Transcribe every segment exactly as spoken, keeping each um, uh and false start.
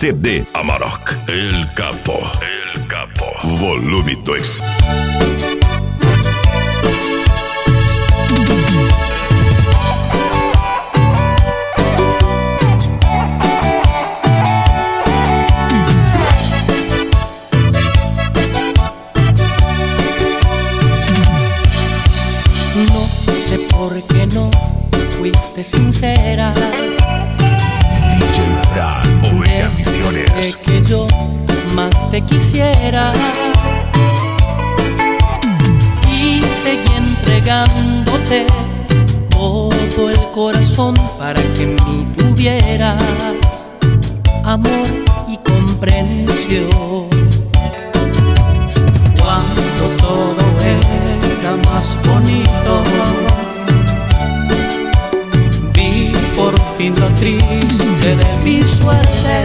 C D Amarok, El Capo, El Capo, volume dois. No sé por qué no fuiste sincera. D J Fran, Omega Misiones. Desde que yo más te quisiera y seguí entregándote todo el corazón para que en mí tuvieras amor y comprensión. Cuando todo era más bonito, vi por fin lo triste de mi suerte.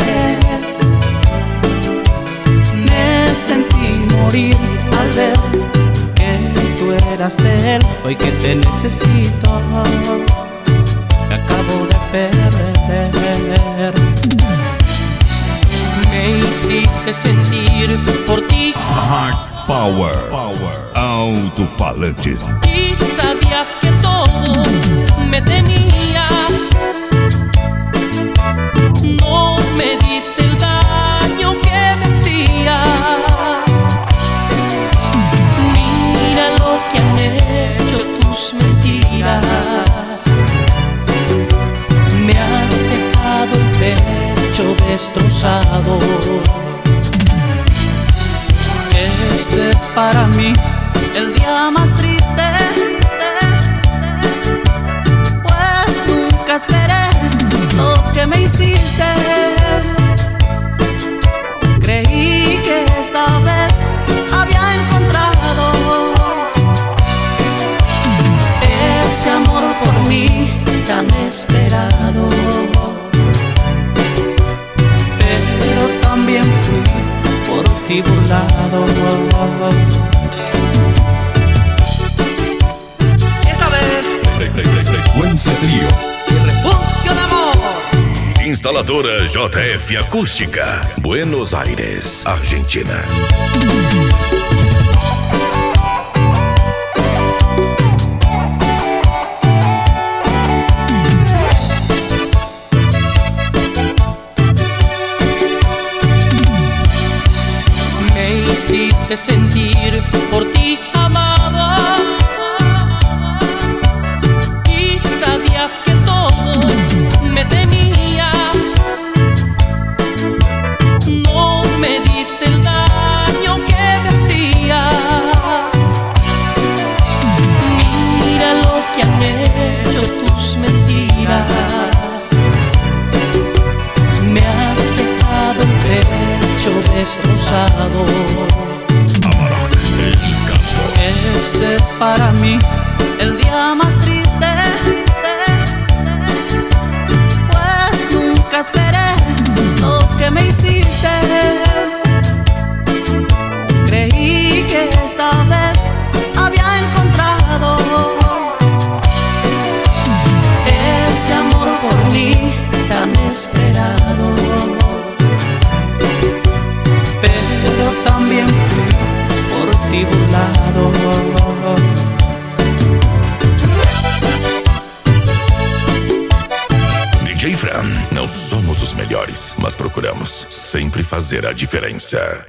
Me sentí morir al ver que tú eras de él. Hoy que te necesito, te acabo de perder. Me hiciste sentir por ti Heart Power, Power, alto-falantes. y sabías que todo me tenías. No me diste el daño que me hacías. Mira lo que han hecho tus mentiras. Me has dejado el pecho destrozado. Este es para mí el día más triste, pues nunca esperé lo que me hiciste. Creí que esta vez había encontrado ese amor por mí tan esperado, pero también fui por ti burlado. Esta vez Frecuencia Trio. el refugio de amor. Instaladora J F Acústica, Buenos Aires, Argentina. Me hiciste sentir por ti amada y sabías que todo me tenías. No me diste el daño que me hacías. Mira lo que han hecho tus mentiras. Me has dejado el pecho destrozado. Amarok, El Capo. Este es para mí el día más triste, pues nunca esperé lo que me hiciste. Creí que esta vez había encontrado ese amor por mí tan esperado, pero también fui por ti burlado. D J Fran, não somos os melhores, mas procuramos sempre fazer a diferença.